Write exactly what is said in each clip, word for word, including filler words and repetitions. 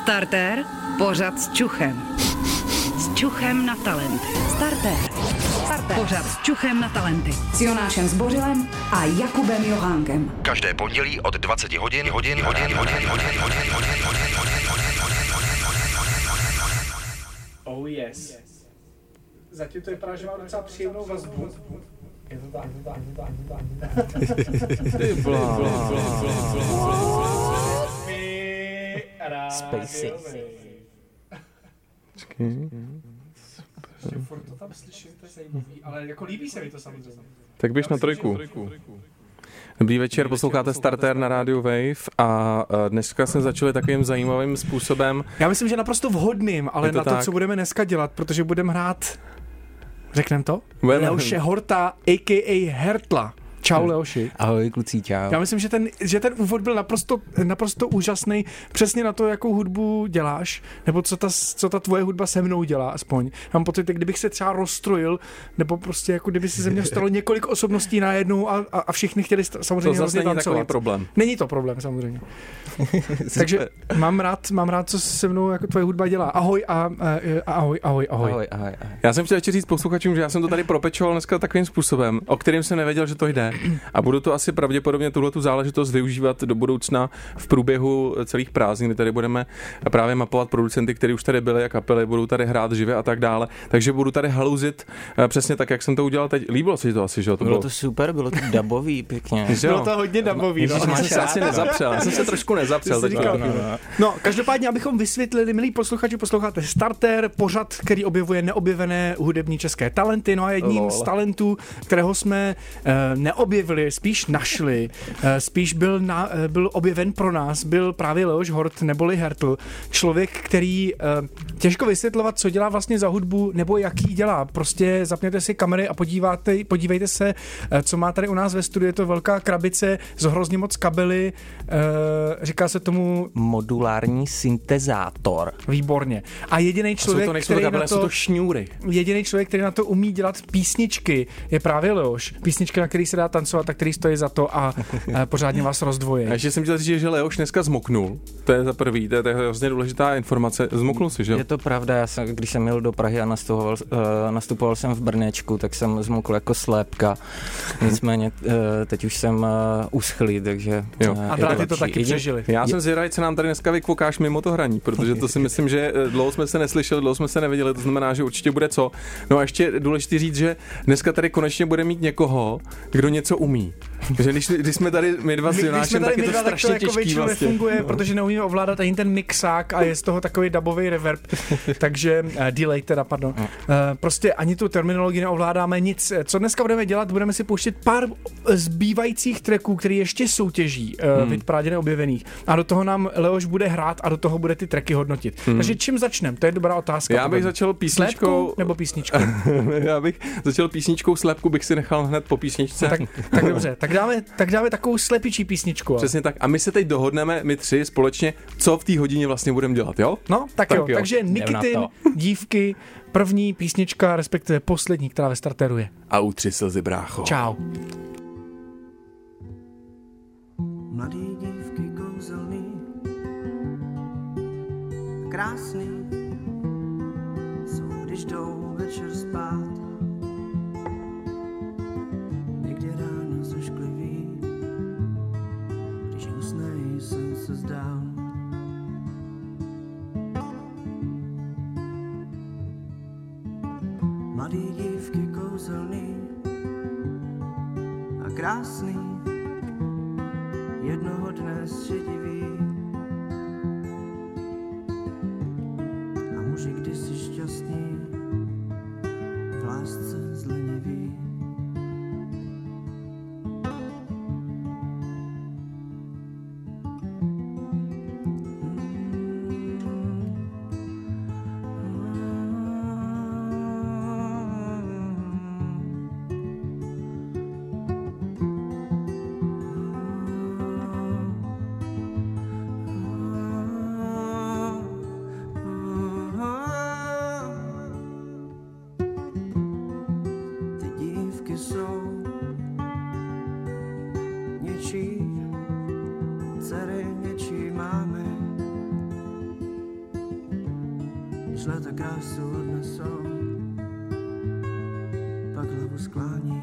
Startér, pořad s čuchem. S čuchem na talenty. Startér. Startér. Pořad s čuchem na talenty. S Jonášem Zbořilem a Jakubem Johánkem. Každé pondělí od dvacet hodin, hodin, hodin, hodin, hodin, hodin, hodin, hodin, hodin. Oh yes. Zatím to vypadá, že mám docela příjemnou vazbu. Je to tak, je to tak, je to tak, je to tak. Ty blá, blá, blá, blá. Spacey. Počkej. Furt to tam slyším, to je zajímavý, ale jako líbí se mi to samozřejmě. Tak běž na trojku. Dobrý večer, posloucháte Startér na rádiu Wave a dneska jsme začali takovým zajímavým způsobem. Já myslím, že naprosto vhodným, ale to na to, tak. Co budeme dneska dělat, protože budeme hrát, řekneme to? Leoše Horta, a k a. Hertla. Čau, Leoši. Ahoj, kluci, čau. Já myslím, že ten, že ten úvod byl naprosto, naprosto úžasný, přesně na to, jakou hudbu děláš, nebo co ta, co ta tvoje hudba se mnou dělá aspoň. Mám pocit, kdybych se třeba rozstrojil, nebo prostě jako kdyby si ze mě stalo několik osobností najednou a, a, a všichni chtěli samozřejmě to zase není tancovat. takový problém. Není to problém, samozřejmě. Takže mám rád, mám rád, co se mnou jako tvoje hudba dělá. Ahoj a, a, a ahoj, ahoj, ahoj. Ahoj, ahoj, ahoj. Já jsem chtěl ještě říct posluchačům, že já jsem to tady propečoval dneska takovým způsobem, o kterým jsem nevěděl, že to jde. A budu to asi pravděpodobně tuhletu záležitost využívat do budoucna v průběhu celých prázdnin, kdy tady budeme právě mapovat producenty, kteří už tady byli a kapely, budou tady hrát živě a tak dále. Takže budu tady halouzit přesně tak, jak jsem to udělal teď. Líbilo se ti to asi, že jo? To bylo, bylo to super, bylo to dabový pěkně. Bylo to hodně dabový. No, no, jsem se asi nezapřel, já jsem se trošku nezapřel. Říkal, no, no. no, každopádně, abychom vysvětlili, milí posluchači, posloucháte Startér, pořad, který objevuje neobjevené hudební české talenty. No a jedním Lol. z talentů, kterého jsme uh, neobjevili, spíš našli, spíš byl, na, byl objeven pro nás, byl právě Leoš Hort neboli Hertl, člověk, který těžko vysvětlovat, co dělá vlastně za hudbu, nebo jaký dělá. Prostě zapněte si kamery a podíváte, podívejte se, co má tady u nás ve studiu. Je to velká krabice z hrozně moc kabely, říká se tomu modulární syntezátor. Výborně. A jediný člověk, to který kabele, na to, jsou to šňůry. Jediný člověk, který na to umí dělat písničky, je právě Leoš. Písničky, na který se dá tancovat, tak který stojí za to a pořádně vás rozdvojí. A ještě jsem chtěl říct, že Leoš dneska zmoknul. To je za prvý, to je, to je hrozně důležitá informace. Zmoknul si, že? Je to pravda, já jsem, když jsem jel do Prahy a nastupoval, uh, nastupoval jsem v Brněčku, tak jsem zmokl jako slépka. Nicméně uh, teď už jsem uh, uschlý, takže jo. Uh, a dráty to taky přežili. Já jsem zvědavý, co nám tady dneska vykvokáš mimo to hraní, protože to si myslím, že dlouho jsme se neslyšeli, dlouho jsme se neviděli, to znamená, že určitě bude co. No a ještě důležité říct, že dneska tady konečně bude mít někoho, kdo něco umí. Že když, když jsme tady my dva s Jonášem, tak je to strašně jako těžký vlastně. Nefunguje, no. Protože neumíme ovládat ani ten mixák a je z toho takový dubový reverb. Takže uh, delay teda, pardon. Uh, prostě ani tu terminologii neovládáme nic. Co dneska budeme dělat? Budeme si pouštět pár zbývajících tracků, které ještě soutěží, uh, hmm. vyprávě neobjevených. A do toho nám Leoš bude hrát a do toho bude ty tracky hodnotit. Hmm. Takže čím začneme? To je dobrá otázka. Já bych začal písničkou. Slépku nebo písničkou? Já bych začal písničkou, slépku bych si nechal hned po písničce. Tak, tak dobře, tak dáme, tak dáme takovou slepičí písničku. Přesně tak. A my se teď dohodneme, my tři společně, co v té hodině vlastně budeme dělat, jo? No, tak, tak jo. jo. Takže Nikitin, dívky, první písnička, respektive poslední, která ve Startéru je. A utři slzy, brácho. Čau. Mladý dívky kouzelný, krásný, jsou když jdou večer spát. Někdy ráno zošklivý, když usnej sen se zdál. Mladý dívky kouzelný a krásný, jednoho dne střediví. A muži kdysi šťastní, v lásce zleniví. z leta krásu odnesou, pak hlavu sklání.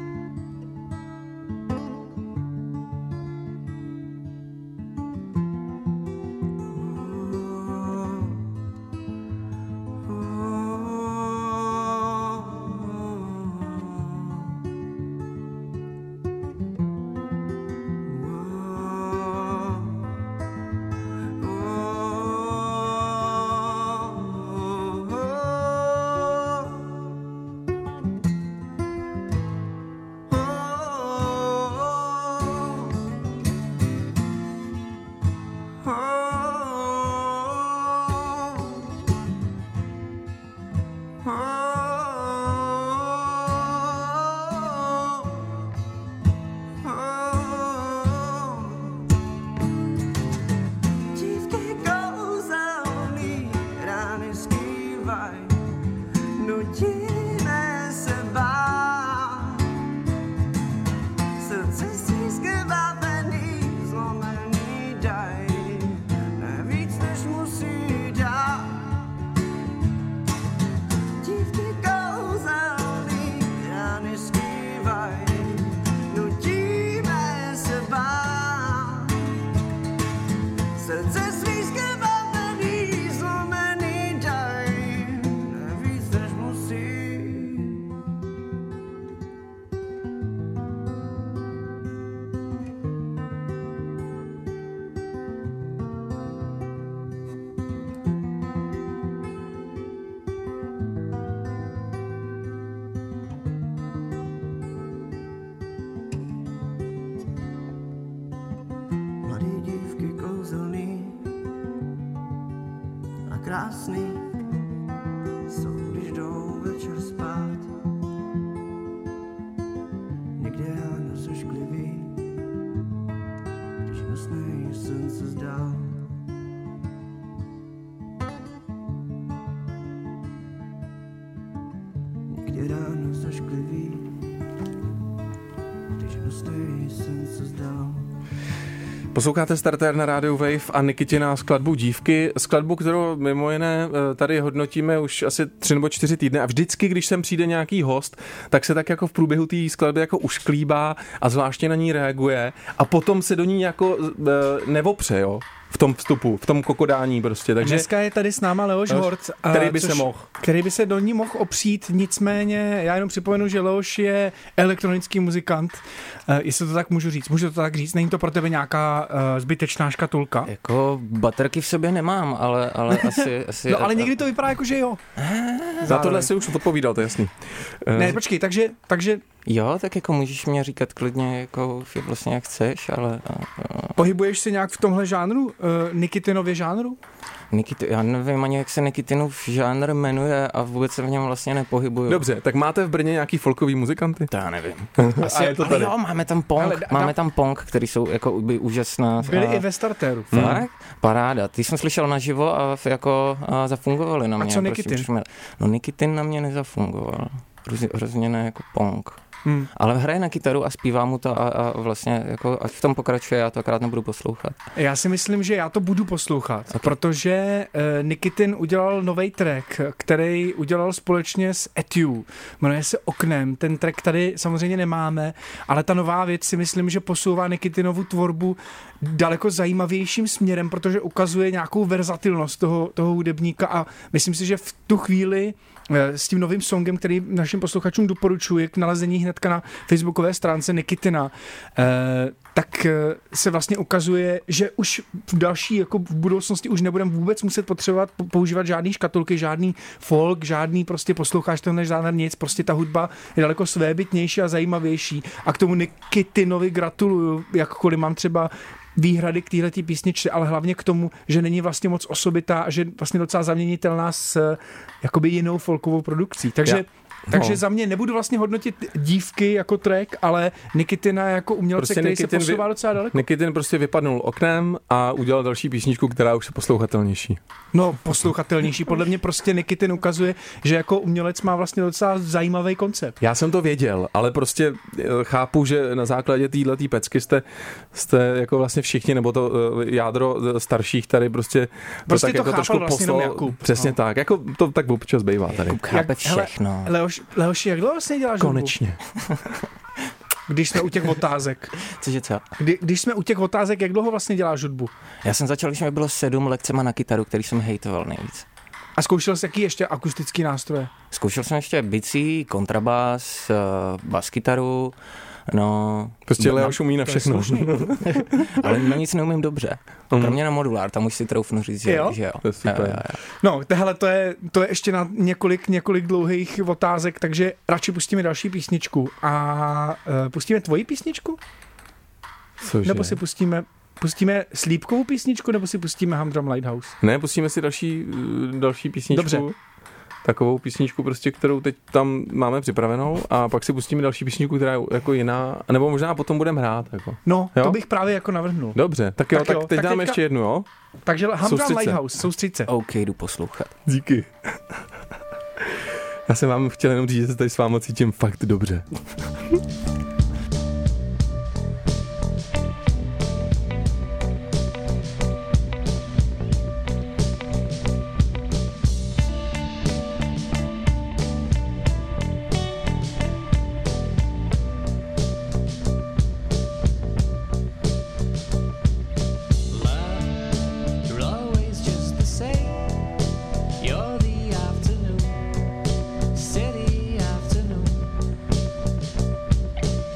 Krásný jsou, když jdou večer spát. Někde ráno sešklivý, když nosnej sen se zdál. Někde ráno sešklivý, když nosnej sen se zdál. Posloucháte Starter na rádiu Wave a Nikitina skladbu Dívky. Skladbu, kterou mimo jiné tady hodnotíme už asi tři nebo čtyři týdny a vždycky, když sem přijde nějaký host, tak se tak jako v průběhu té skladby jako ušklíbá a zvláště na ní reaguje a potom se do ní jako nevopře, jo? V tom vstupu, v tom kokodání prostě. Takže dneska je tady s náma Leoš Hort, který by což, se mohl. Který by se do ní mohl opřít, nicméně já jenom připomenu, že Leoš je elektronický muzikant, uh, jestli to tak můžu říct. Můžu to tak říct, není to pro tebe nějaká uh, zbytečná škatulka? Jako baterky v sobě nemám, ale, ale asi... asi no ale někdy to vypadá jako, že jo. Za tohle si už odpovídal, to je jasný. Ne, počkej, takže... takže jo, tak jako můžeš mě říkat klidně, jako vlastně jak chceš, ale... A, a... Pohybuješ se nějak v tomhle žánru? Uh, Nikitinově žánru? Nikit, já nevím ani, jak se Nikitinův žánr jmenuje a vůbec se v něm vlastně nepohybuju. Dobře, tak máte v Brně nějaký folkový muzikanty? To já nevím. Asi, a je to tady. Ale jo, máme tam punk, ale, máme tam punk, který jsou jako by úžasná. Byli a... i ve starteru. Fakt? Hmm. Paráda. Ty jsem slyšel naživo a jako a zafungovali na mě. A co Nikitin? Prostě, no Nikitin na mě nezafungoval. Hrozně, hrozně ne jako punk. Hmm. Ale hraje na kytaru a zpívá mu to a, a vlastně jako až v tom pokračuje, já to akorát nebudu poslouchat. Já si myslím, že já to budu poslouchat, okay. protože uh, Nikitin udělal nový track, který udělal společně s Etiu. Jmenuje se Oknem. Ten track tady samozřejmě nemáme, ale ta nová věc si myslím, že posouvá Nikitinovu tvorbu daleko zajímavějším směrem, protože ukazuje nějakou verzatilnost toho, toho hudebníka a myslím si, že v tu chvíli s tím novým songem, který našim posluchačům doporučuji k nalezení hnedka na facebookové stránce Nikitina, tak se vlastně ukazuje, že už v další, jako v budoucnosti už nebudeme vůbec muset potřebovat používat žádný škatulky, žádný folk, žádný prostě posloucháš tenhle žádný nic, prostě ta hudba je daleko svébytnější a zajímavější a k tomu Nikitinovi gratuluju, jakkoliv mám třeba výhrady k téhletý písničce, ale hlavně k tomu, že není vlastně moc osobitá a že vlastně docela zaměnitelná s jakoby jinou folkovou produkcí. Takže Takže No. za mě nebudu vlastně hodnotit dívky jako track, ale Nikitina jako umělce, Prostě který Nikitin se posouvá vy- docela daleko. Nikitin prostě vypadnul oknem a udělal další písničku, která už je poslouchatelnější. No, poslouchatelnější. Podle mě prostě Nikitin ukazuje, že jako umělec má vlastně docela zajímavý koncept. Já jsem to věděl, ale prostě eh, chápu, že na základě téhletý pecky jste, jste jako vlastně všichni, nebo to eh, jádro eh, starších tady prostě to Prostě tak to jako chápal trošku vlastně jenom poslal. Jakub. Přesně No. tak, jako to tak občas bývá tady. Chápe hele, všechno. Leoš, Leoši, jak dlouho vlastně děláš hudbu? Konečně. Když jsme u těch otázek. Cože co? Kdy, když jsme u těch otázek, jak dlouho vlastně děláš hudbu? Já jsem začal, když mi bylo sedm lekcema na kytaru, který jsem hejtoval nejvíc. A zkoušel jsi jaký ještě akustický nástroje? Zkoušel jsem ještě bicí, kontrabas, uh, baskytaru, no... Prostě na- Leoš umí na všechno. Ale na nic neumím dobře. Mhm. Kromě na modulár, tam už si troufnu říct, že Jo? že jo. To je super. Jo, jo, jo. No, tehle to je, to je ještě na několik, několik dlouhých otázek, takže radši pustíme další písničku. A uh, pustíme tvoji písničku? Cože? Nebo si pustíme, pustíme slípkovou písničku, nebo si pustíme Humdrum Lighthouse? Ne, pustíme si další, eh, další písničku. Dobře. Takovou písničku, prostě, kterou teď tam máme připravenou a pak si pustíme další písničku, která je jako jiná, nebo možná potom budeme hrát. Jako. No, Jo? to bych právě jako navrhnul. Dobře, tak jo, Tak tak, jo, teď tak dáme teďka- ještě jednu, jo? Takže Humdrum Soustřed se. Lighthouse, soustřed se. OK, jdu poslouchat. Díky. Já jsem vám chtěl jenom říct, že se tady s vámi cítím fakt dobře. You're always just the same. You're the afternoon, steady afternoon.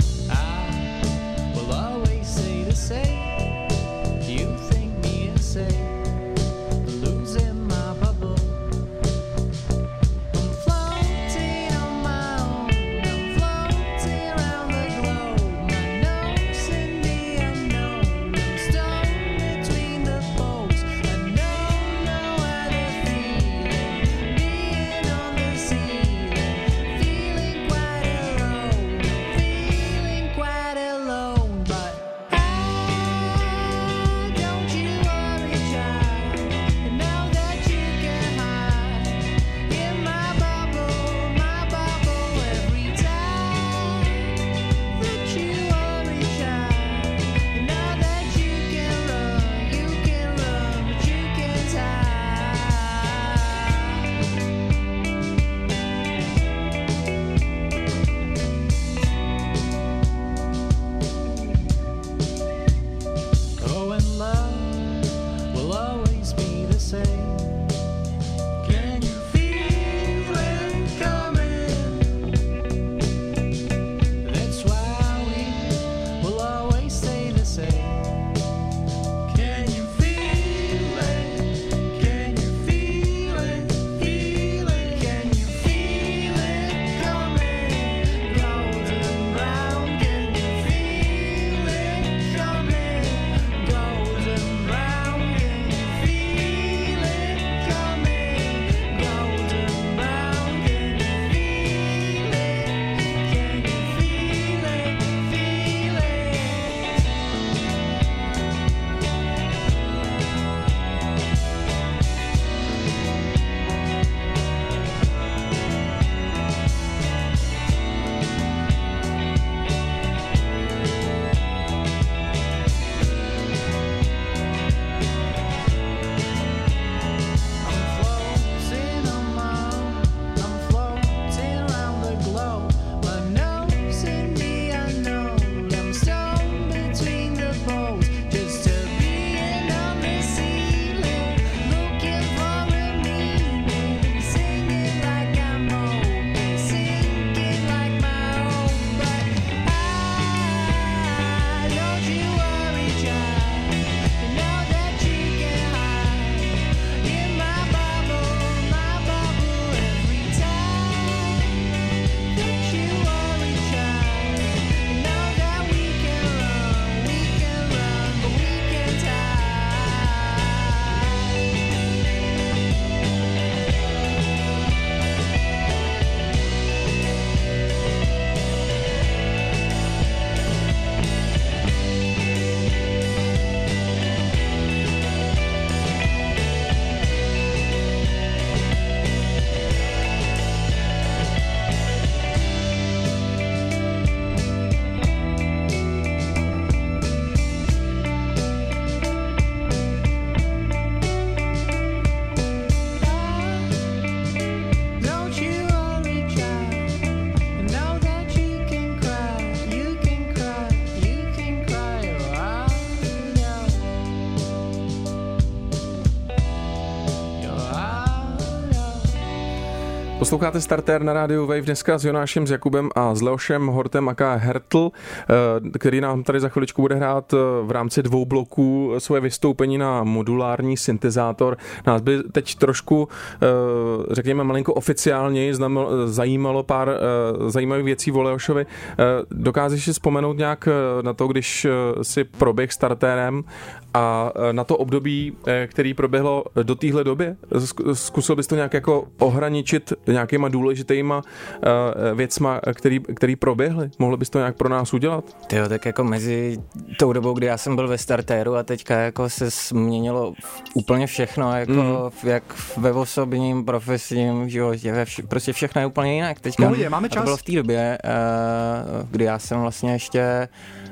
Posloucháte Startér na rádiu Wave dneska s Jonášem, s Jakubem a s Leošem Hortem aka Hertl, který nám tady za chviličku bude hrát v rámci dvou bloků svoje vystoupení na modulární syntezátor. Nás by teď trošku, řekněme malinko oficiálněji, zajímalo pár zajímavých věcí o Leošovi. Dokážeš si vzpomenout nějak na to, když si proběh Startérem a na to období, který proběhlo do téhle doby? Zkusil bys to nějak jako ohraničit nějakýma důležitýma uh, věcma, který, který proběhly? Mohli bys to nějak pro nás udělat? Tyjo, tak jako mezi tou dobou, kdy já jsem byl ve Startéru a teďka jako se změnilo úplně všechno, jako mm. jak ve osobním, profesním životě, ve vš- prostě všechno je úplně jinak. Teďka, no, je, máme čas. A to bylo v té době, uh, kdy já jsem vlastně ještě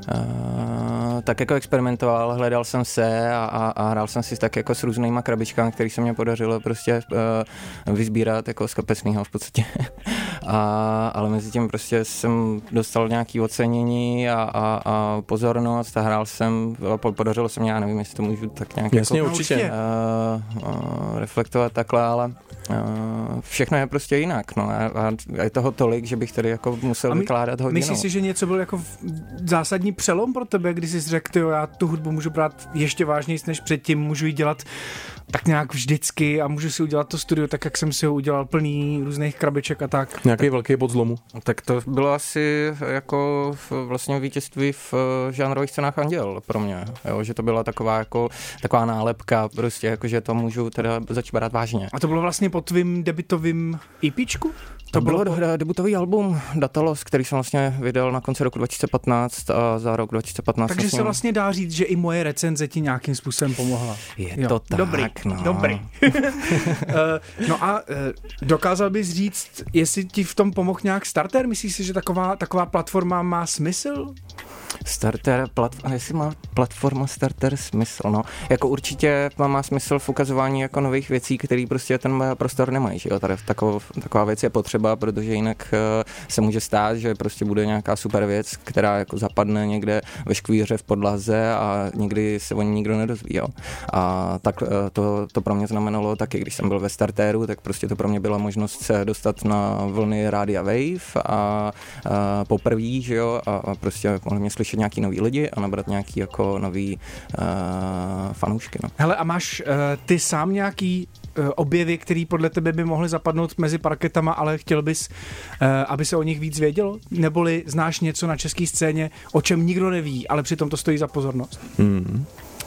Uh, tak jako experimentoval, hledal jsem se a, a, a hrál jsem si tak jako s různýma krabičkami, který se mě podařilo prostě uh, vysbírat jako z kapesného v podstatě. a, ale mezi tím prostě jsem dostal nějaké ocenění a, a, a pozornost a hrál jsem, podařilo se mě, já nevím, jestli to můžu tak nějak Jasně, jako, určitě. Uh, uh, reflektovat takhle, ale Uh, všechno je prostě jinak, no a, a je toho tolik, že bych tady jako musel my, vykládat hodně. Myslíš si, že něco byl jako zásadní přelom pro tebe, když jsi řekl, tyjo, já tu hudbu můžu brát ještě vážnější než předtím, můžu ji dělat tak nějak vždycky a můžu si udělat to studio tak, jak jsem si ho udělal, plný různých krabiček a tak. Nějaký tak, velký bod zlomu. Tak to bylo asi jako vlastně vítězství v žánrových cenách Anděl pro mě, jo, že to byla taková jako taková nálepka, prostě jako, že to můžu teda začít brát vážně. A to bylo vlastně po tvým debutovým EPčku? To bylo po... debutový album Datalos, který jsem vlastně vydal na konci roku dva tisíce patnáct a za rok dva tisíce patnáct. Takže vlastně... se vlastně dá říct, že i moje recenze ti nějakým způsobem pomohla. Je jo. to tak, Dobrý, no. dobrý. No a dokázal bys říct, jestli ti v tom pomohl nějak Startér? Myslíš si, že taková, taková platforma má smysl? Startér, platforma, jestli má platforma Startér smysl, no. Jako určitě má smysl v ukazování jako nových věcí, které prostě ten prostor nemají, že jo. Tady taková, taková věc je potřeba, protože jinak uh, se může stát, že prostě bude nějaká super věc, která jako zapadne někde ve škvíře v podlaze a nikdy se o ní nikdo nedozví, jo. A tak uh, to, to pro mě znamenalo taky, když jsem byl ve Startéru, tak prostě to pro mě byla možnost se dostat na vlny Rádia Wave a uh, poprvé, že jo, a, a prostě mohli mě slyšet nějaký nový lidi a nabrat nějaký jako nový uh, fanoušky. No. Hele, a máš uh, ty sám nějaký uh, objevy, který podle tebe by mohly zapadnout mezi parketama, ale chtěl bys, uh, aby se o nich víc vědělo? Neboli znáš něco na české scéně, o čem nikdo neví, ale přitom to stojí za pozornost? Hmm.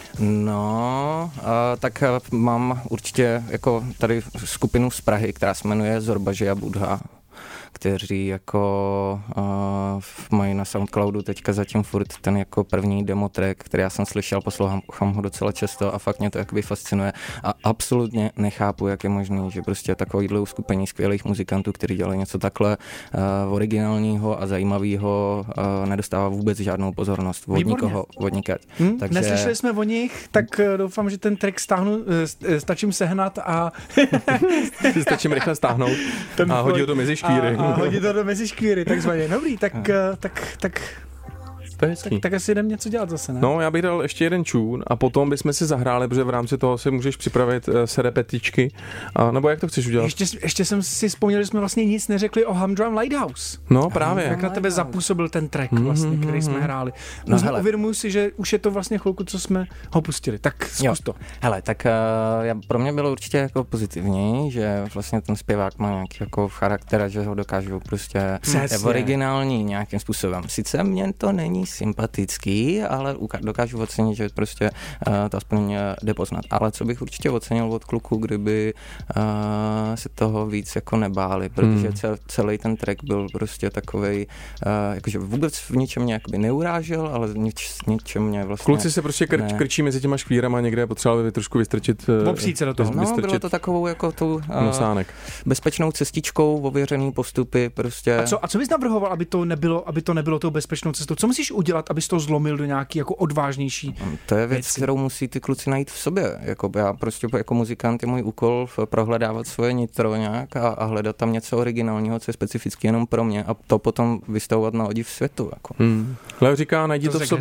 No, uh, tak uh, mám určitě jako tady skupinu z Prahy, která se jmenuje Zorbaže a Budha, kteří jako uh, mají na Soundcloudu teďka zatím furt ten jako první demo track, který já jsem slyšel, poslouchám ho docela často a fakt mě to jakoby fascinuje a absolutně nechápu, jak je možný, že prostě takovýhle uskupení skvělých muzikantů, kteří dělají něco takhle uh, originálního a zajímavého, uh, nedostává vůbec žádnou pozornost od nikoho, od nikať. Hmm, Takže... Neslyšeli jsme o nich, tak uh, doufám, že ten track stáhnu, uh, stačím sehnat a... stačím rychle stáhnout a hodit to mezi škvíry. A, a hodit to do mezi škvíry, takzvaně. Dobrý, tak, tak, tak, tak, tak asi jdem něco dělat zase, ne? No, já bych dal ještě jeden čún a potom bychom si zahráli, protože v rámci toho si můžeš připravit uh, se repetičky, a, nebo jak to chceš udělat? Ještě, ještě jsem si vzpomněl, že jsme vlastně nic neřekli o Humdrum Lighthouse. No, právě. Jak na tebe zapůsobil ten track vlastně, který mm-hmm. jsme hráli. No, no uvědomuji si, že už je to vlastně chvilku, co jsme ho pustili. Tak zkus jo. to. Hele, tak uh, já, pro mě bylo určitě jako pozitivní, že vlastně ten zpěvák má nějaký jako charakter, že ho dokážu prostě originální nějakým způsobem. Sice mě to není sympatický, ale dokážu ocenit, že prostě uh, to aspoň mě jde poznat. Ale co bych určitě ocenil od kluků, kdyby uh, se toho víc jako nebáli, protože hmm. cel, celý ten track byl prostě takovej, uh, jakože vůbec v ničem mě jakoby neurážel, ale nič, ničem mě vlastně... Kluci se prostě krč, krčí mezi těma škvírama, někde potřebovali by trošku vystrčit... Opřít se do toho. No, bylo to takovou jako tu uh, nosánek. Bezpečnou cestičkou, ověřený postupy, prostě... A co, a co bys navrhoval, aby to nebylo, aby to nebylo tou bezpečnou cestou? Co musíš udělat, abys to zlomil do nějaký jako odvážnější To je věc, věci. kterou musí ty kluci najít v sobě. Jako já prostě jako muzikant je můj úkol prohledávat svoje nitro nějak a, a hledat tam něco originálního, co je specificky jenom pro mě a to potom vystavovat na odiv světu. Jako. Hmm. Leo říká, najdi to, to v sobě. Hezky.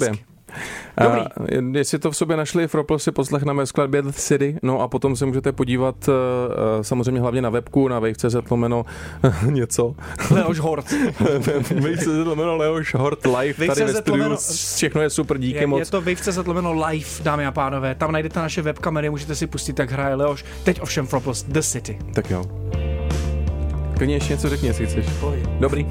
Dobrý. A jestli to v sobě našli, Fropl si poslechneme v skladbě The City, no a potom se můžete podívat uh, samozřejmě hlavně na webku, na wave tečka cé zet lomeno něco. Leoš Hort. wave tečka cé zet lomeno Leoš Hort live, tady ve studiu, lomeno... všechno je super, díky je, moc. Je to wave tečka cé zet lomeno live, dámy a pánové, tam najdete naše webkamery, můžete si pustit, jak hraje Leoš, teď ovšem Fropl The City. Tak jo. Klidně ještě něco řekni, jestli chceš. Dobrý.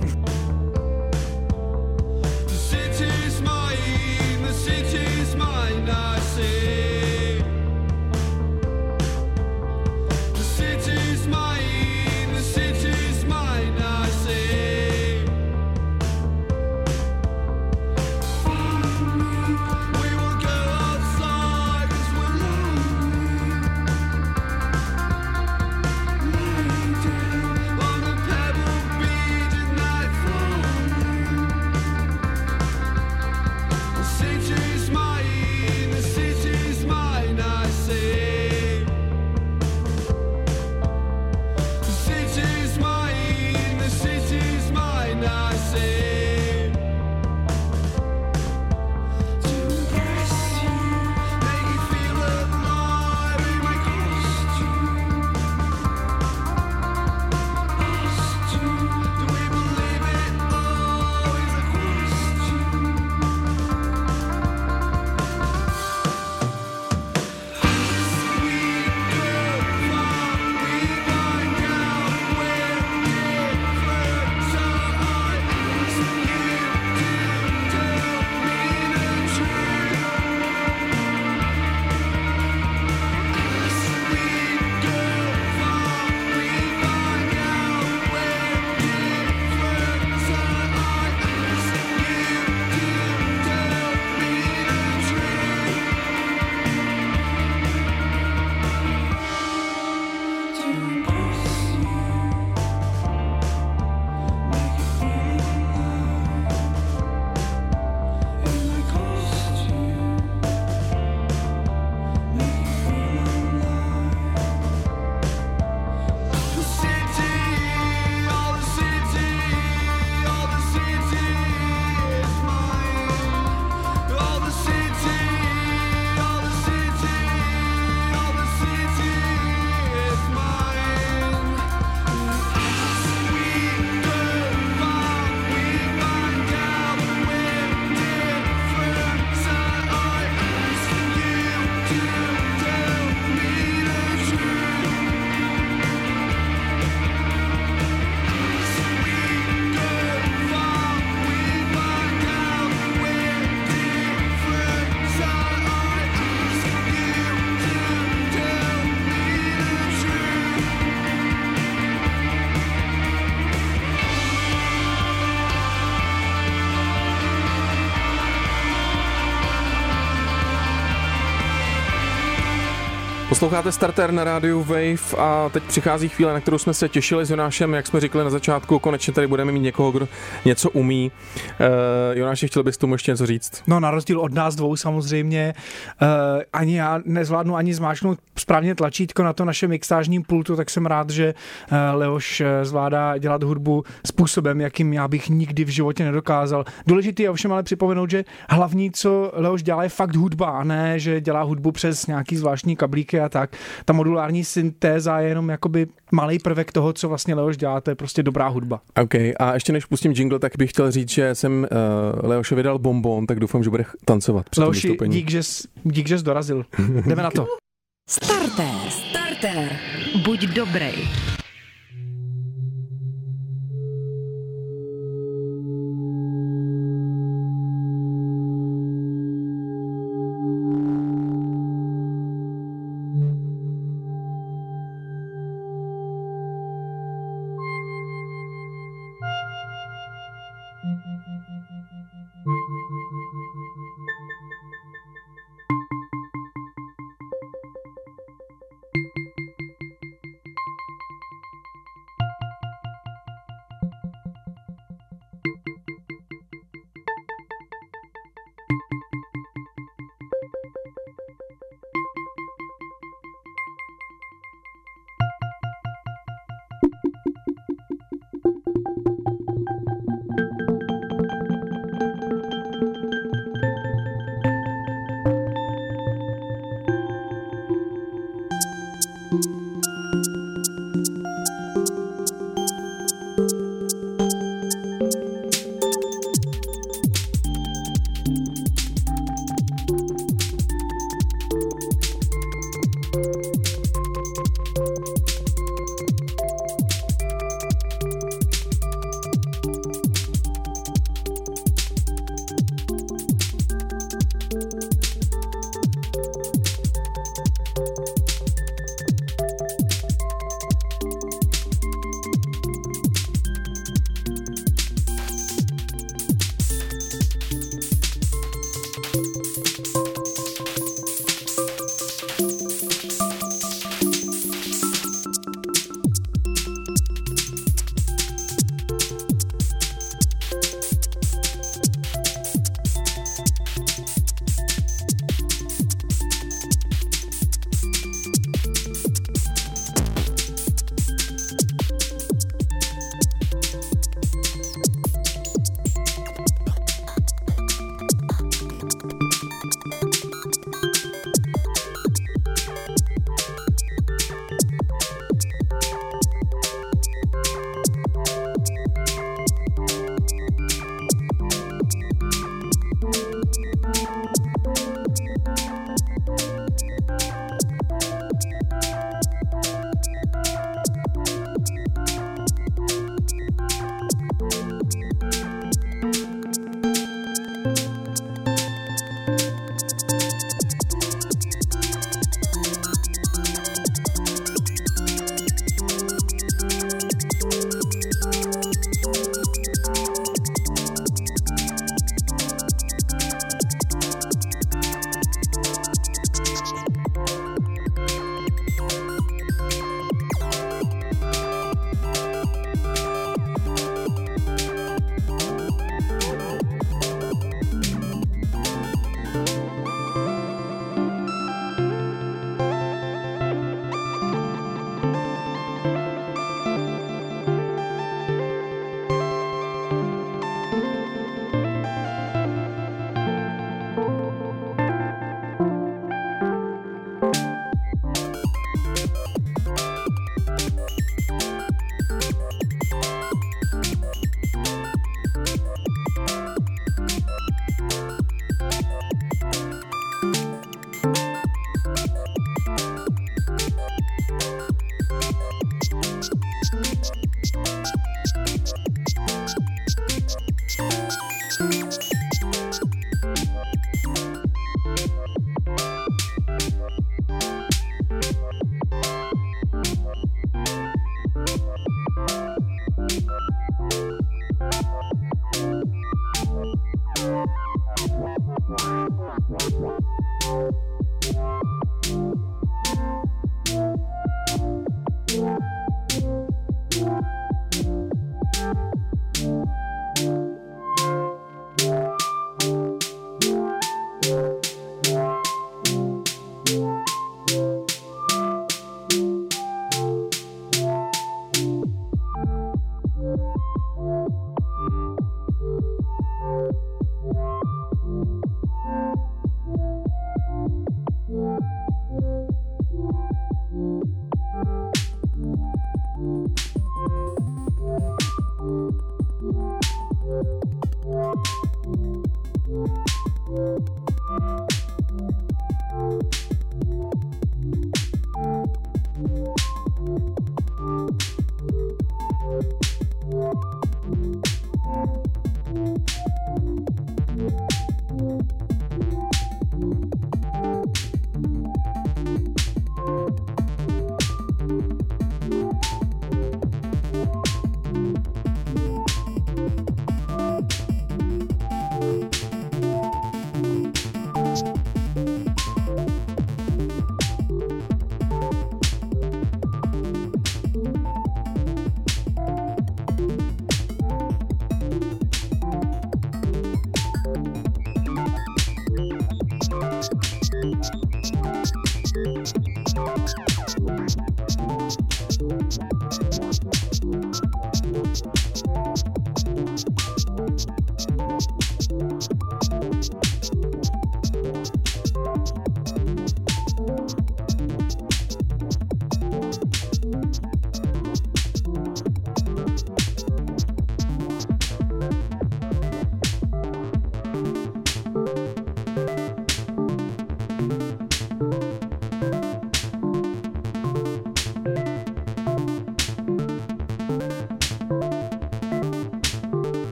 Posloucháte Starter na rádiu Wave a teď přichází chvíle, na kterou jsme se těšili s Jonášem, jak jsme říkali na začátku, konečně tady budeme mít někoho, kdo něco umí. Uh, Jonáši, chtěl bys tomu ještě něco říct? No, na rozdíl od nás dvou samozřejmě, uh, ani já nezvládnu ani zmáčknout správně tlačítko na to našem mixážním pultu, tak jsem rád, že uh, Leoš zvládá dělat hudbu způsobem, jakým já bych nikdy v životě nedokázal. Důležitý je ovšem ale připomenout, že hlavní, co Leoš dělá, je fakt hudba, a ne, že dělá hudbu přes nějaký zvláštní kablíky a tak. Ta modulární syntéza je jenom jakoby malý prvek toho, co vlastně Leoš dělá, to je prostě dobrá hudba. OK, a ještě než pustím jingle, tak bych chtěl říct, že jsem uh, Leošovi dal bonbon, tak doufám, že bude tancovat při tom Leoši, vystoupení. dík, že jsi, dík, že jsi dorazil. Jdeme na to. Starter, starter, buď dobrý.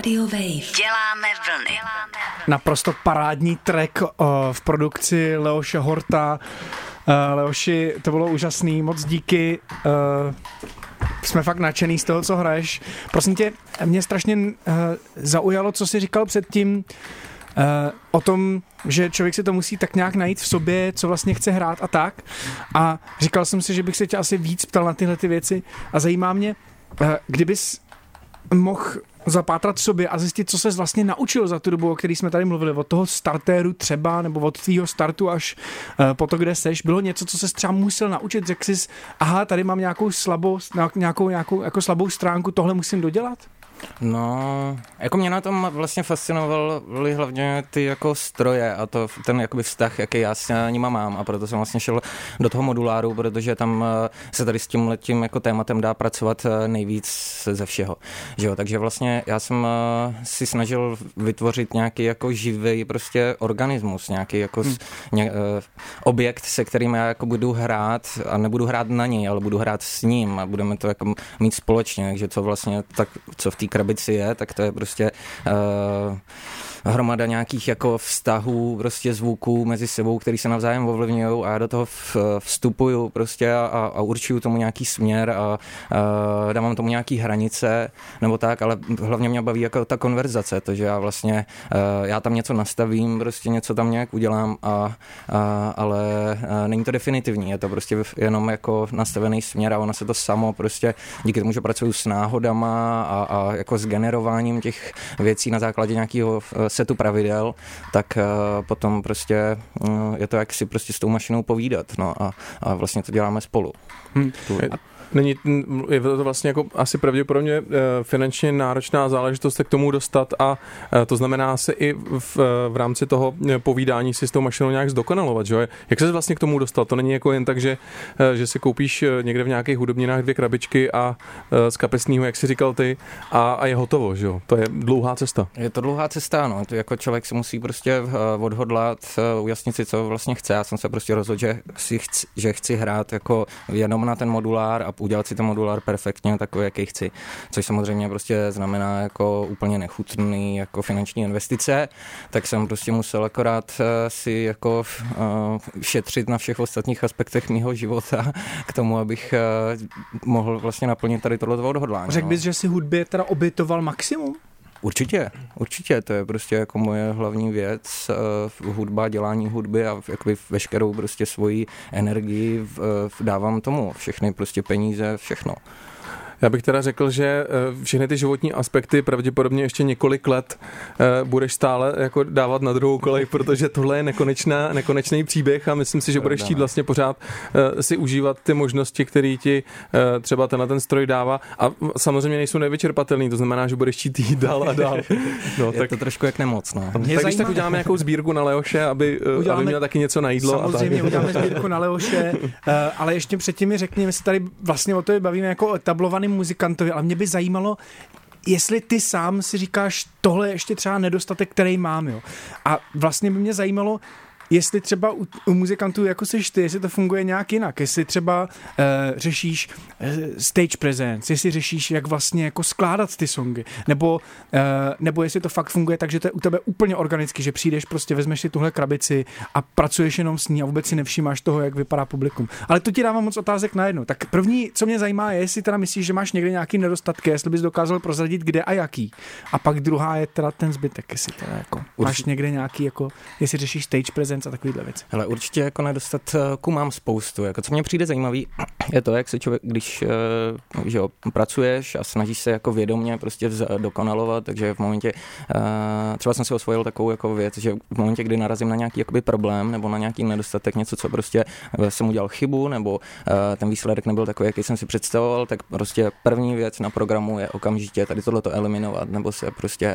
Radio Wave. Děláme vlny. Naprosto parádní track uh, v produkci Leoše Horta. Uh, Leoši, to bylo úžasný, moc díky. Uh, jsme fakt nadšený z toho, co hraješ. Prosím tě, mě strašně uh, zaujalo, co jsi říkal předtím, uh, o tom, že člověk si to musí tak nějak najít v sobě, co vlastně chce hrát a tak. A říkal jsem si, že bych se tě asi víc ptal na tyhle ty věci a zajímá mě, uh, kdybys mohl zapátrat v sobě a zjistit, co ses vlastně naučil za tu dobu, o který jsme tady mluvili, od toho startéru třeba, nebo od tvýho startu až uh, po to, kde seš. Bylo něco, co ses třeba musel naučit? Řekl jsi, aha, tady mám nějakou slabou, nějakou, nějakou jako slabou stránku, tohle musím dodělat? No, jako mě na tom vlastně fascinovaly hlavně ty jako stroje a to ten jakoby vztah, jaký já s nima mám, a proto jsem vlastně šel do toho moduláru, protože tam se tady s tímhletím jako tématem dá pracovat nejvíc ze všeho, že jo, takže vlastně já jsem si snažil vytvořit nějaký jako živý prostě organismus, nějaký jako hmm. ně, objekt, se kterým já jako budu hrát a nebudu hrát na něj, ale budu hrát s ním a budeme to jako mít společně, takže co vlastně tak, co v té krabici je, tak to je prostě uh, hromada nějakých jako vztahů, prostě zvuků mezi sebou, který se navzájem ovlivňují, a já do toho vstupuju prostě a, a určuju tomu nějaký směr a, a dávám tomu nějaký hranice nebo tak, ale hlavně mě baví jako ta konverzace, to, že já vlastně uh, já tam něco nastavím, prostě něco tam nějak udělám, a, a, ale a není to definitivní, je to prostě jenom jako nastavený směr a ono se to samo prostě díky tomu, že pracuju s náhodama a, a jako s generováním těch věcí na základě nějakého setu pravidel, tak uh, potom prostě uh, je to jak si prostě s tou mašinou povídat, no a, a vlastně to děláme spolu. Hmm. Není, je to vlastně jako asi pravděpodobně uh, finančně náročná záležitost se k tomu dostat a uh, to znamená se i v, uh, v rámci toho povídání si s tou mašinou nějak zdokonalovat, že? Jak se vlastně k tomu dostal? To není jako jen tak, že, uh, že si koupíš někde v nějakých hudobninách dvě krabičky a uh, z kapesního, jak jsi říkal ty, a, a je hotovo, že jo? To je dlouhá cesta. Je to dlouhá cesta, no. To jako člověk se musí prostě uh, odhodlat, uh, ujasnit si, co vlastně chce. Já jsem se prostě rozhodl, že, si chci, že chci hrát jako jenom na ten modulár a udělat si ten modulár perfektně takový, jaký chci. Což samozřejmě prostě znamená jako úplně nechutný jako finanční investice, tak jsem prostě musel akorát uh, si jako uh, šetřit na všech ostatních aspektech mýho života k tomu, abych uh, mohl vlastně naplnit tady tohleto odhodlání. Řekl bys, no. že si hudbě teda obětoval maximum? Určitě, určitě, to je prostě jako moje hlavní věc, uh, hudba, dělání hudby a jakoby veškerou prostě svoji energii v, v, dávám tomu, všechny prostě peníze, všechno. Já bych teda řekl, že všechny ty životní aspekty pravděpodobně ještě několik let budeš stále jako dávat na druhou kolej, protože tohle je nekonečná, nekonečný příběh a myslím si, že budeš chtít vlastně pořád si užívat ty možnosti, které ti třeba tenhle ten stroj dává, a samozřejmě nejsou nevyčerpatelný, to znamená, že budeš chtít jít dál a dál. No, je tak to trošku jak nemoc, no. Tak když tak uděláme nějakou sbírku na Leoše, aby, uděláme, aby měl taky něco na jídlo. Samozřejmě a tak. uděláme sbírku na Leoše, ale ještě předtím mi řekni, my se tady vlastně o to bavíme jako etablovaný muzikantovi, ale mě by zajímalo, jestli ty sám si říkáš, tohle je ještě třeba nedostatek, který mám, jo. A vlastně by mě zajímalo, jestli třeba u, u muzikantů, jako seš ty, jestli to funguje nějak jinak, jestli třeba uh, řešíš uh, stage presence, jestli řešíš, jak vlastně jako skládat ty songy, nebo, uh, nebo jestli to fakt funguje tak, že to je u tebe úplně organicky, že přijdeš, prostě vezmeš si tuhle krabici a pracuješ jenom s ní a vůbec si nevšímáš toho, jak vypadá publikum. Ale to ti dávám moc otázek najednou. Tak první, co mě zajímá, je, jestli teda myslíš, že máš někde nějaký nedostatky, jestli bys dokázal prozradit, kde a jaký. A pak druhá je teda ten zbytek, jestli teda jako máš někde nějaký, jako, jestli řešíš stage presence a takovýhle věci. Hele, určitě jako nedostatku mám spoustu. Jako, co mě přijde zajímavý, je to, jak se člověk, když že jo, pracuješ a snažíš se jako vědomě prostě dokonalovat, takže v momentě, třeba jsem si osvojil takovou jako věc, že v momentě, kdy narazím na nějaký jakoby problém nebo na nějaký nedostatek, něco, co prostě jsem udělal chybu, nebo ten výsledek nebyl takový, jaký jsem si představoval, tak prostě první věc na programu je okamžitě tady tohleto eliminovat, nebo se prostě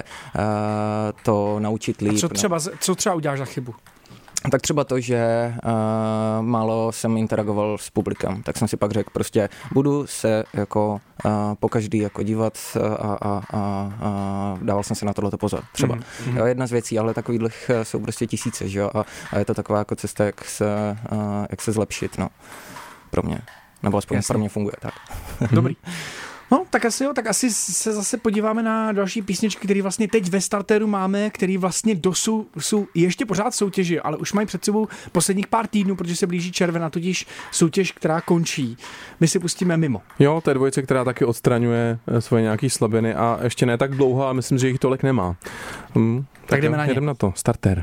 to naučit líp. A co třeba, co třeba uděláš za chybu? Tak třeba to, že uh, málo jsem interagoval s publikem, tak jsem si pak řekl, prostě budu se jako uh, po každý jako dívat a, a, a, a dával jsem si na tohleto pozor. Třeba mm-hmm. jo, jedna z věcí, ale takových jsou prostě tisíce, že jo, a, a je to taková jako cesta, jak se, uh, jak se zlepšit, no, pro mě. Nebo aspoň pro mě funguje tak. Dobrý. No, tak asi jo, tak asi se zase podíváme na další písničky, které vlastně teď ve starteru máme, který vlastně dosud jsou ještě pořád v soutěži, ale už mají před sebou posledních pár týdnů, protože se blíží červen a tudíž soutěž, která končí. My si pustíme Mimo. Jo, to je dvojice, která taky odstraňuje svoje nějaký slabiny a ještě ne tak dlouho, ale myslím, že jich tolik nemá. Hm, tak, tak jdeme jo, na ně. Jedem na to. Starter.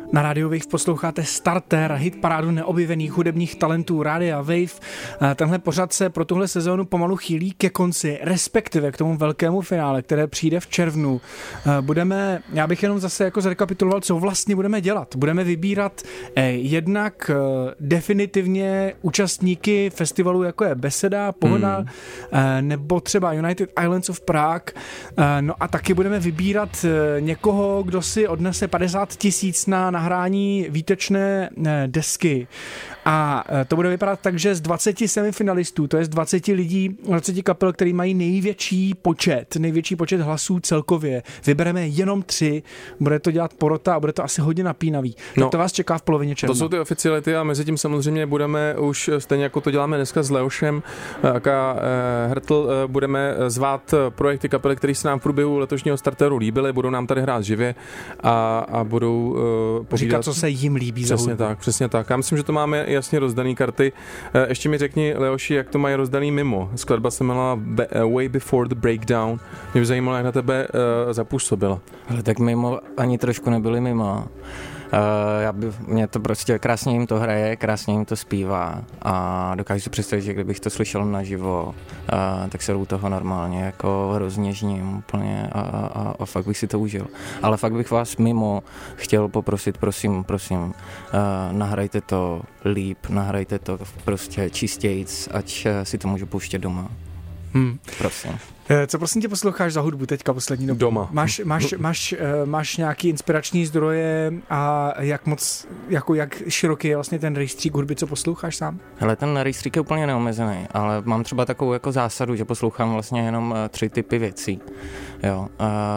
Na Radio Wave posloucháte Starter, hit parádu neobjevených hudebních talentů Rádia Wave. Tenhle pořad se pro tuhle sezónu pomalu chýlí ke konci, respektive k tomu velkému finále, které přijde v červnu. Budeme, já bych jenom zase jako zrekapituloval, co vlastně budeme dělat. Budeme vybírat eh, jednak eh, definitivně účastníky festivalu, jako je Beseda, Pohoda, hmm. eh, nebo třeba United Islands of Prague. Eh, no a taky budeme vybírat eh, někoho, kdo si odnese padesát tisíc na nahrání výtečné desky. A to bude vypadat tak, že z dvaceti semifinalistů, to je z dvaceti lidí, dvaceti kapel, který mají největší počet, největší počet hlasů celkově, vybereme jenom tři, bude to dělat porota a bude to asi hodně napínavý. Tak no, to vás čeká v polovině června. To jsou ty oficiality a mezi tím samozřejmě budeme už, stejně jako to děláme dneska s Leošem a Hrtl, budeme zvát projekty kapely, které se nám v průběhu letošního starteru líbily, budou nám tady hrát živě a, a budou uh, povídat. Říkat, co se jim líbí. Přesně tak, přesně tak. Já myslím, že to máme jasně rozdaný karty. Ještě mi řekni, Leoši, jak to mají rozdaný mimo. Skladba se jmenovala Way Before the Breakdown. Mě by zajímalo, jak na tebe uh, zapůsobila. Ale tak mimo ani trošku nebyli mimo. Uh, já by, mě to prostě krásně jim to hraje, krásně jim to zpívá a dokážu si představit, že kdybych to slyšel naživo, uh, tak se u toho normálně jako rozněžním úplně a, a, a fakt bych si to užil. Ale fakt bych vás mimo chtěl poprosit, prosím, prosím, uh, nahrajte to líp, nahrajte to prostě čistějc, ať si to můžu pouštět doma. Hmm. Prosím. Co prosím tě posloucháš za hudbu teďka poslední dobu? Doma. Máš, máš, máš, máš nějaký inspirační zdroje a jak moc, jako jak široký je vlastně ten rejstřík hudby, co posloucháš sám? Hele, ten rejstřík je úplně neomezený, ale mám třeba takovou jako zásadu, že poslouchám vlastně jenom tři typy věcí. Jo.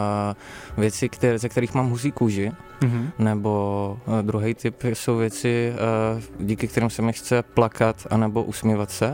Uh, věci, které, ze kterých mám husí kůži, mm-hmm. nebo uh, druhý typ jsou věci, uh, díky kterým se mi chce plakat anebo usmívat se.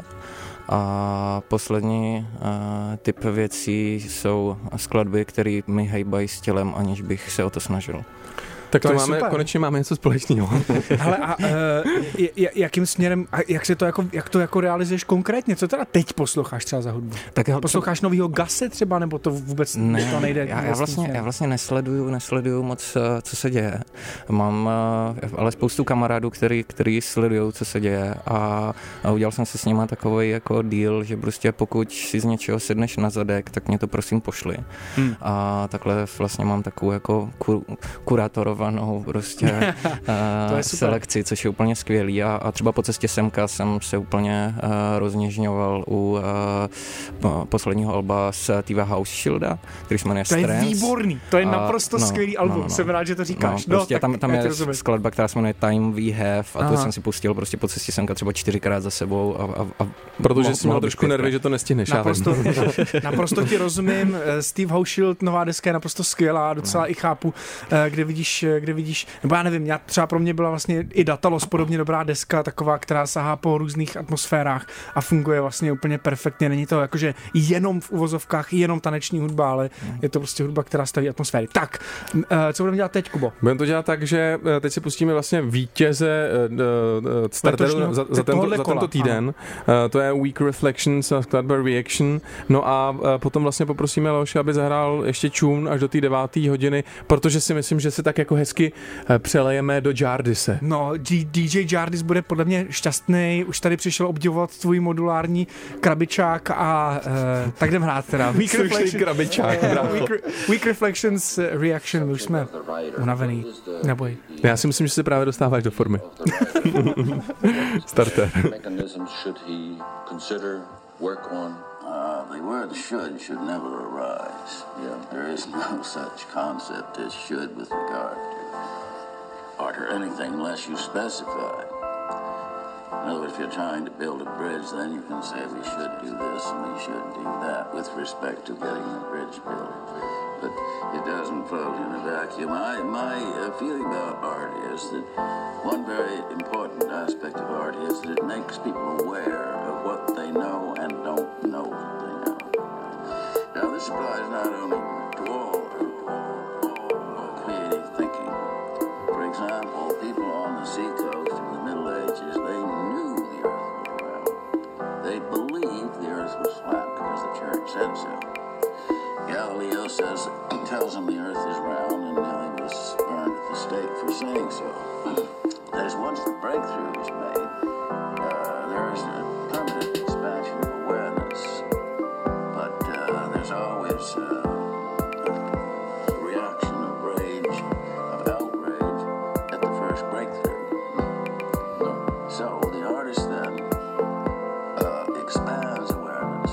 A poslední uh, typ věcí jsou skladby, které mi hejbají s tělem, aniž bych se o to snažil. Tak to, to máme, super. Konečně máme něco společného. Hele, a uh, jakým směrem, a jak, se to jako, jak to jako realizuješ konkrétně? Co teda teď posloucháš třeba za hudbu? Tak posloucháš třeba novýho Gase třeba, nebo to vůbec ne, to nejde? Já, já, vlastně, já vlastně nesleduju, nesleduju moc, co se děje. Mám uh, ale spoustu kamarádů, který, který sledují, co se děje a, a udělal jsem si s nima takový jako deal, že prostě pokud si z něčeho sedneš na zadek, tak mě to prosím pošli. Hmm. A takhle vlastně mám takovou jako kur, kurátorov prostě uh, selekci, což je úplně skvělý a, a třeba po cestě semka jsem se úplně uh, rozněžňoval u uh, posledního alba z Tiva House Shielda, který se jmenuje Strands. To je výborný, to je naprosto uh, no, skvělý album, no, no, jsem rád, že to říkáš. No, no, prostě tak, tam, tam je skladba, která se jmenuje Time We Have a Aha. to jsem si pustil prostě po cestě semka třeba čtyřikrát za sebou. A, a, a Protože jsi měl trošku nervy, že to nestihneš. Naprosto, naprosto ti rozumím, Steve House Shield, nová deska je naprosto skvělá, docela no. i chápu, kde vidíš kde vidíš, nebo já nevím, já třeba pro mě byla vlastně i Datalos podobně dobrá deska, taková, která sahá po různých atmosférách a funguje vlastně úplně perfektně. Není to jakože jenom v uvozovkách, jenom taneční hudba, ale mm. je to prostě hudba, která staví atmosféry. Tak, co budeme dělat teď, Kubo? Budeme to dělat tak, že teď si pustíme vlastně vítěze uh, starteru za, za, tento, za tento týden. Uh, to je Week Reflections a skladba Reaction. No a uh, potom vlastně poprosíme Leoše, aby zahrál ještě čún až do té deváté hodiny, protože si myslím, že se tak jako hezky přelejeme do Jardise. No, D J Jardis bude podle mě šťastný, už tady přišel obdivovat tvůj modulární krabičák a uh, tak jdem hrát teda. Week Reflections, krabičák, uh, Week, Week Reflections Reaction, už jsme unavený, neboj. Já si myslím, že se právě dostáváš do formy. Starter. Uh, the word should should never arise. Yeah, there is no such concept as should with regard to art or anything unless you specify. In other words, if you're trying to build a bridge, then you can say we should do this and we should do that with respect to getting the bridge built. But it doesn't float in a vacuum. I, my uh, feeling about art is that one very important aspect of art is that it makes people aware of what they know and don't know that they know. Now this applies not only to all, all creative thinking. For example, people on the seacoast in the Middle Ages, they knew the earth was round. They believed the earth was flat because the church said so. Galileo says, tells him the earth is round, and now he was burned at the stake for saying think so. That is, once the breakthrough is made, uh, there is a permanent expansion of awareness. But uh, there's always uh, a reaction of rage, of outrage at the first breakthrough. So the artist then uh, expands awareness.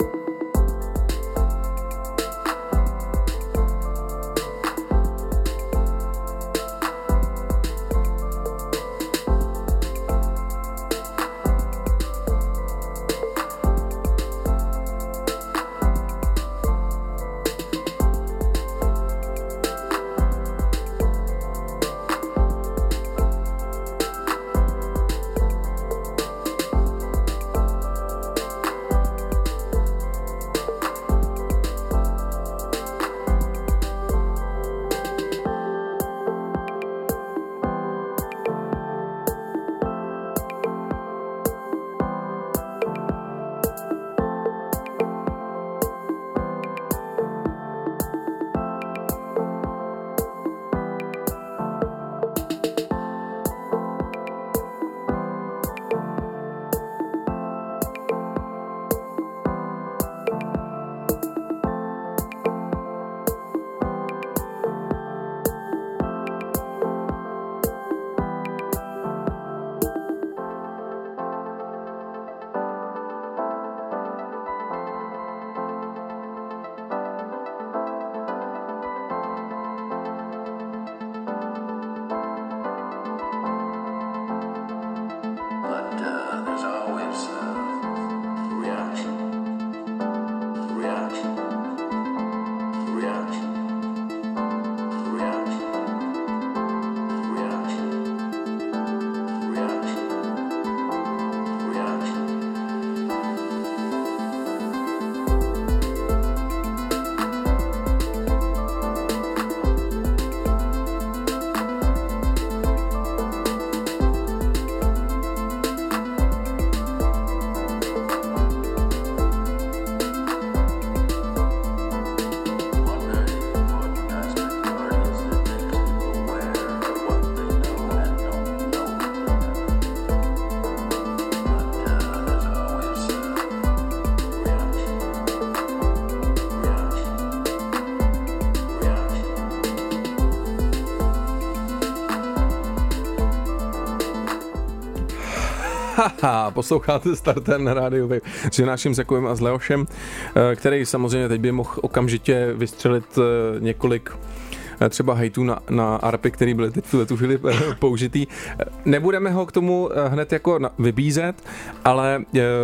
Haha, posloucháte Starter na rádiu Wave s Jonášem Zakovem a s Leošem, který samozřejmě teď by mohl okamžitě vystřelit několik třeba hejtů na, na arpy, který byly teď v tu chvíli použitý. Nebudeme ho k tomu hned jako vybízet, ale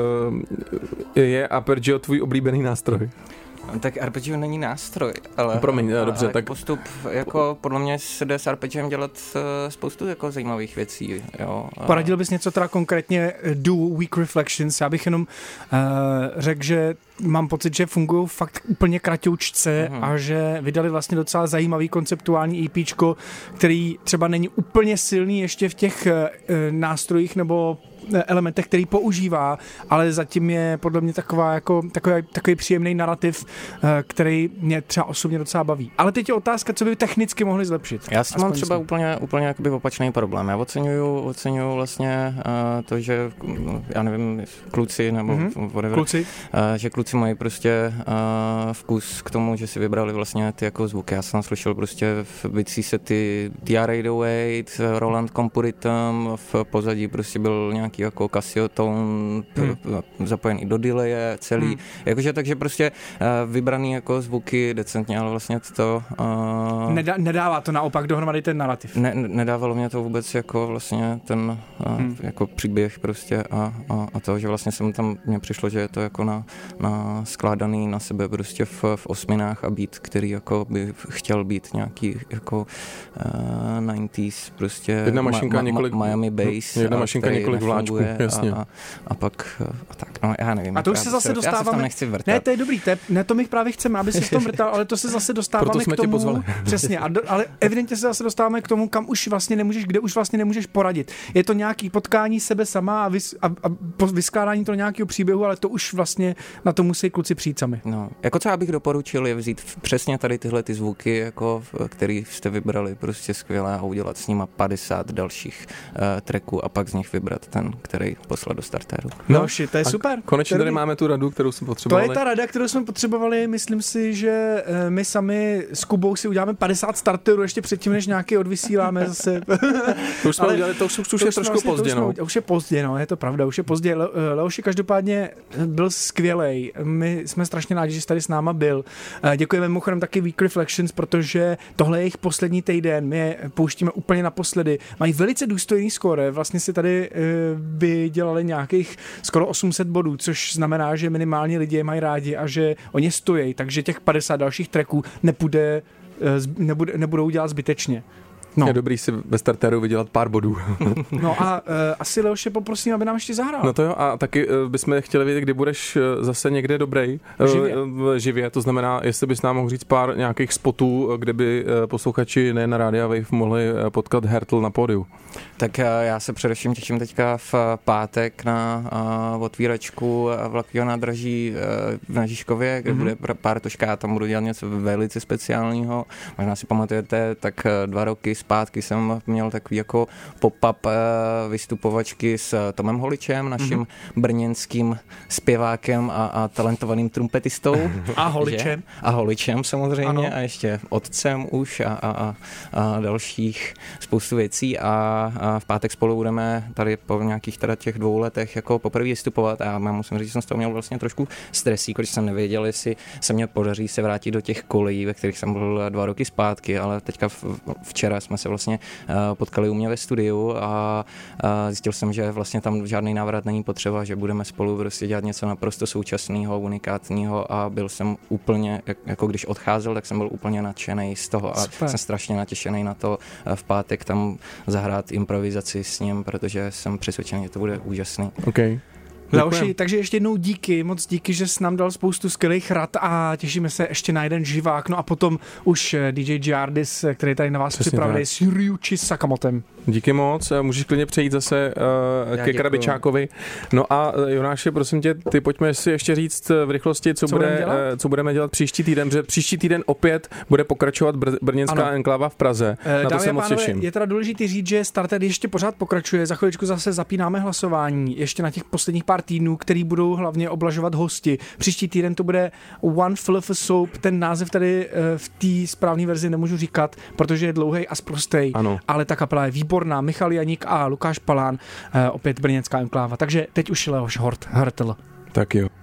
je arpeggio tvůj oblíbený nástroj? Tak arpeggio není nástroj, ale, Promiň, ale, dobře, ale tak postup, jako podle mě se jde s arpeggiem dělat spoustu jako zajímavých věcí. Jo. Poradil bys něco teda konkrétně Do Weak Reflections? Já bych jenom uh, řekl, že mám pocit, že fungují fakt úplně kratoučce uh-huh. a že vydali vlastně docela zajímavý konceptuální EPčko, který třeba není úplně silný ještě v těch uh, nástrojích nebo elementech, který používá, ale zatím je podle mě taková jako, takový, takový příjemný narrativ, který mě třeba osobně docela baví. Ale teď je otázka, co by technicky mohli zlepšit. Já si mám třeba myslím. úplně, úplně jakoby opačný problém. Já oceňuju, oceňuju vlastně uh, to, že já nevím, kluci nebo mm-hmm. whatever, kluci. Uh, že kluci mají prostě uh, vkus k tomu, že si vybrali vlastně ty jako zvuky. Já jsem slyšel prostě v bicí se ty D R eight oh eight, Roland Compuritum, v pozadí prostě byl nějaký jako Casio tone hmm. zapojený do delaye celý, hmm. jakože takže prostě uh, vybraný jako zvuky decentně, ale vlastně to uh, Nedá, nedává to naopak dohromady ten narrativ. Ne, nedávalo mě to vůbec jako vlastně ten uh, hmm. jako příběh prostě a, a, a to, že vlastně jsem tam, mně přišlo, že je to jako na, na skládaný na sebe prostě v, v osminách a beat, který jako by chtěl být nějaký jako uh, nineties prostě jedna mašinka, ma, ma, několik, Miami bass, jedna mašinka, několik vláčků, jasně. A, a pak a tak, no já nevím. A to už se zase dostáváme. Já se tam nechci vrtat. Ne, to je dobrý, to je, ne, to my právě chceme, aby se v tom vrtal, ale to se zase dostáváme k tomu. Přesně, a do, ale evidentně se zase dostáváme k tomu, kam už vlastně nemůžeš, kde už vlastně nemůžeš poradit. Je to nějaký potkání sebe sama a, vys, a, a vyskládání toho nějakého příběhu, ale to už vlastně na tom to musí kluci přijít sami. No, jako co já bych doporučil je vzít přesně tady tyhle ty zvuky, jako, který jste vybrali, prostě skvělé, a udělat s nima padesát dalších uh, tracků a pak z nich vybrat ten, který poslat do startéru. No, no shit, to je super. Konečně tady Který... máme tu radu, kterou jsme potřebovali. To je ta rada, kterou jsme potřebovali. Myslím si, že my sami s Kubou si uděláme padesát starterů ještě předtím, než nějaký odvysíláme zase. To už jsme Ale udělali, to už, už to je trošku vlastně, pozdě. No. Už je pozdě, no, je to pravda, už je pozdě. Le, Leoši každopádně byl skvělej. My jsme strašně rádi, že jsi tady s náma byl. Děkujeme mimochodem taky Week Reflections, protože tohle je jejich poslední týden. My je pouštíme úplně naposledy. Mají velice důstojný skóre. Vlastně si tady by dělali nějakých skoro osm set bodů, což znamená, že minimálně lidi je mají rádi a že oni stojí, takže těch padesát dalších tracků nepůjde, nebude, nebudou dělat zbytečně. No. Je dobrý si ve startéru vydělat pár bodů. No a uh, asi Leoše poprosím, aby nám ještě zahrál. No to jo, a taky uh, bychom chtěli vědět, kdy budeš uh, zase někde dobrý. Uh, živě. Uh, živě, to znamená, jestli bys nám mohl říct pár nějakých spotů, uh, kde by uh, posluchači nejen na Rádia Wave mohli uh, potkat Hertl na pódiu. Tak uh, já se především těším teďka v pátek na uh, otvíračku vlakového nádraží uh, v Žižkově, kde mm-hmm. bude pár točka, já tam budu dělat něco velice speciálního. Možná si pamatujete, tak uh, dva roky zpátky jsem měl takový jako pop-up vystupovačky s Tomem Holičem, naším mm-hmm. brněnským zpěvákem a, a talentovaným trumpetistou. A Holičem. Že? A Holičem samozřejmě ano. A ještě otcem už a, a, a, a dalších spoustu věcí a, a v pátek spolu budeme tady po nějakých teda těch dvou letech jako poprvé vystupovat a já musím říct, že jsem z toho měl vlastně trošku stresí, protože jsem nevěděl, jestli se mě podaří se vrátit do těch kolejí, ve kterých jsem byl dva roky zpátky, ale teďka v, včera jsme se vlastně uh, potkali u mě ve studiu a uh, zjistil jsem, že vlastně tam žádný návrat není potřeba, že budeme spolu prostě dělat něco naprosto současného, unikátního a byl jsem úplně, jak, jako když odcházel, tak jsem byl úplně nadšený z toho a Super. Jsem strašně natěšený na to uh, v pátek tam zahrát improvizaci s ním, protože jsem přesvědčený, že to bude úžasný. Okay. Leoši, takže ještě jednou díky, moc díky, že jsi nám dal spoustu skvělých rad a těšíme se ještě na jeden živák, no a potom už D J Giardis, který tady na vás připravený s Ryuichi Sakamotem. Díky moc, můžeš klidně přejít zase uh, ke Krabičákovi. No a Jonáši, prosím tě, ty pojďme si ještě říct v rychlosti, co, co, bude, budeme, dělat? Uh, co budeme dělat příští týden, protože příští týden opět bude pokračovat Br- brněnská ano. enkláva v Praze. Uh, na to se moc pánové, těším. Je teda důležitý říct, že starter ještě pořád pokračuje, za chviličku zase zapínáme hlasování, ještě na těch posledních pár týdnů, který budou hlavně oblažovat hosti. Příští týden to bude One Fell of a Soap, ten název tady uh, v té správné verzi nemůžu říkat, protože je dlouhej a sprostej, ano. Ale ta kapela je výborná. Michal Janík a Lukáš Palán, uh, opět brněnská enkláva. Takže teď už Leoš Hort, Hertl. Tak jo.